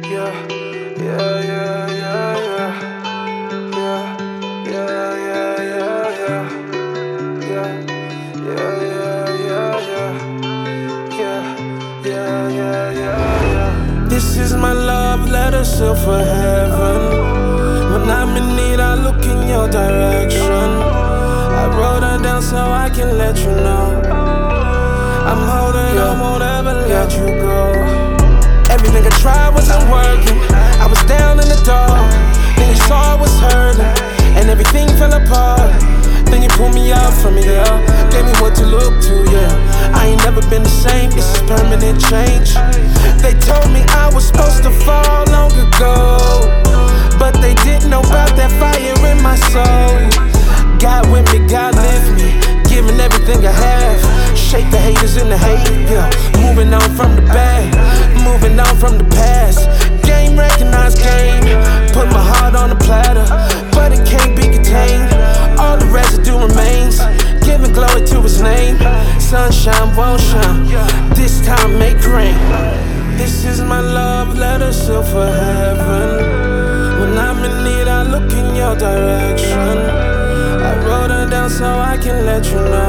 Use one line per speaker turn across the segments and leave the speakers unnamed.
Yeah, yeah, yeah, yeah, yeah. Yeah, yeah, yeah, yeah, yeah. Yeah, yeah, yeah, yeah, yeah. Yeah, yeah, yeah, yeah, yeah. This is my love letter, sealed for heaven. When I'm in need, I look in your direction. I wrote her down so I can let you know I'm holding on, won't ever let you go. Everything I tried wasn't working. I was down in the dark. Then you saw I was hurting, and everything fell apart. Then you pulled me out from it, yeah. Gave me what to look to, yeah. I ain't never been the same, this is permanent change. They told me I was supposed to fall long ago, but they didn't know about that fire in my soul. God with me, God lift me, giving everything I have. Shake the haters in the hate, yeah. Moving on from the bad, moving on from the past. Game recognized game, put my heart on the platter, but it can't be contained. All the residue remains, giving glory to his name. Sunshine won't shine, this time make rain. This is my love letter, sealed for heaven. When I'm in need, I look in your direction. I wrote her down so I can let you know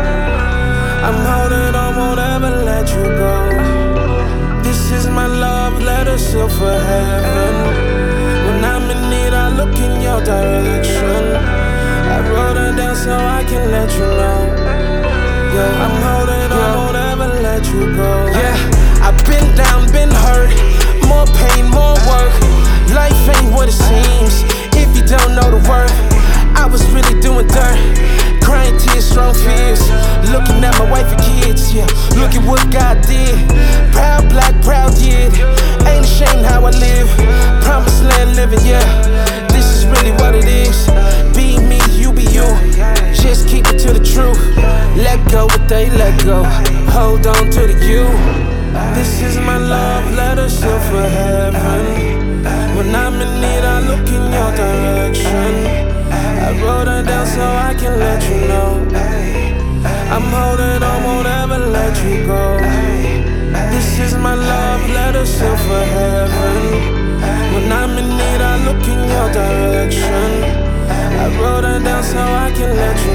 I'm holding on, won't ever let you go. This is my love letter, sealed for heaven. When I'm in need, I look in your direction. I wrote her down so I can let you know. Yeah, I'm holding on, won't ever let you go. Yeah, I've been down, been hurt. More pain, more work. Life ain't what it seems if you don't know the work. I was really doing dirt, crying tears, strong fears. Looking at my wife and kids, yeah. Look at what God did. Proud black, proud kid. Ain't ashamed how I live. Promised land living, yeah. This is really what it is. Be me, you be you. Just keep it to the truth. Let go what they let go. Hold on to the you. This is my love letter, sealed for heaven. When I'm in need, I look in your direction. I wrote her down so I can let you know I'm holding on, won't ever let you go. This is my love letter, sealed for heaven. When I'm in need, I look in your direction. I wrote her down so I can let you